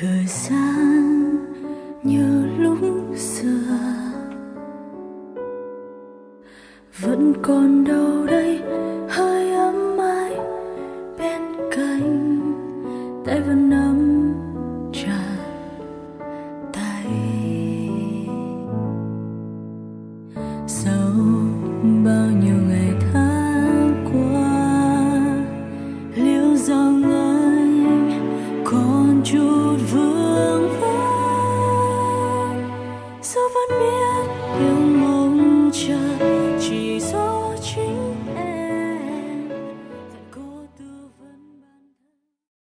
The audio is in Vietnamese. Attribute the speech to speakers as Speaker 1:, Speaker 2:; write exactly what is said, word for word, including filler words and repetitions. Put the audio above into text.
Speaker 1: thời gian như lúc xưa vẫn còn đâu đây.